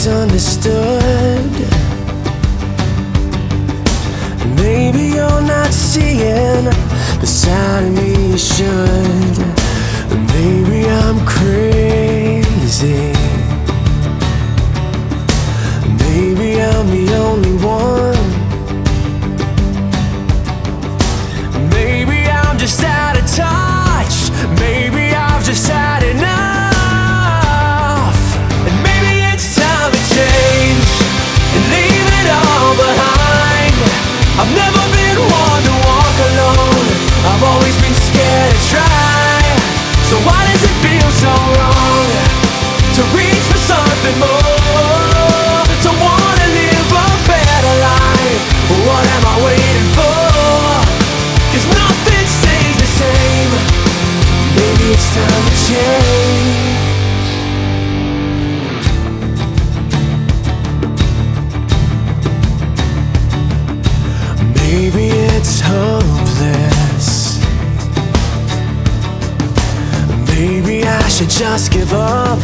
misunderstood. Maybe you're not seeing the side of me you should. Maybe I'm crazy. Maybe I'm the only one. Maybe I'm just out of touch. Maybe I've just had enough. And maybe it's time to change and leave it all behind. I've never been one to walk alone. I've always been scared to try. So why does it feel so wrong to reach for something more, to wanna live a better life? What am I waiting for? 'Cause nothing stays the same. Maybe it's time to change. Maybe it's hopeless. Maybe I should just give up.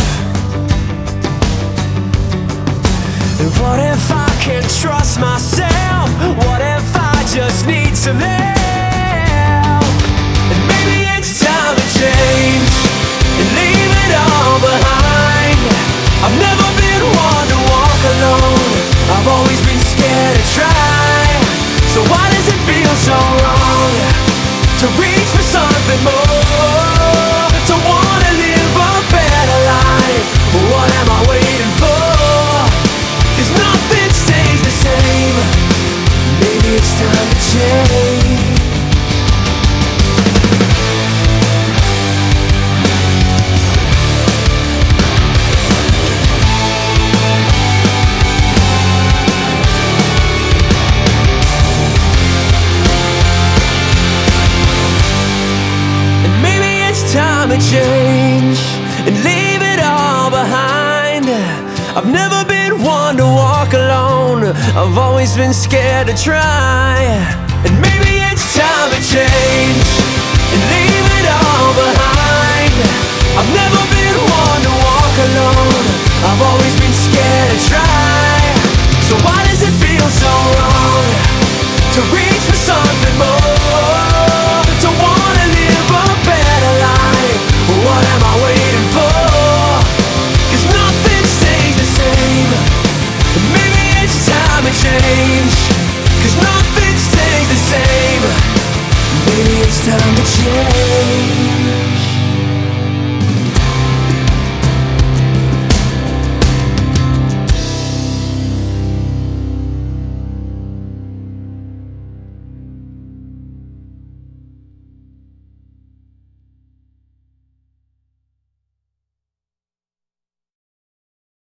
And what if I can't trust myself? What if I just need some help? And maybe it's time to change and leave it all behind. I've never been one to walk alone. I've always been scared to try. So why does it feel so wrong to reach for something more, to wanna live a better life? What am I waiting for? 'Cause nothing stays the same. Maybe it's time to change. Time to change and leave it all behind. I've never been one to walk alone. I've always been scared to try. And maybe it's time to change and leave it all behind. I've never been one to walk alone. I've always been scared to try. So why does it feel so wrong to reach for something more, to wanna live a better life? What am I waiting for? 'Cause nothing stays the same. Maybe it's time to change. 'Cause nothing stays the same. Maybe it's time to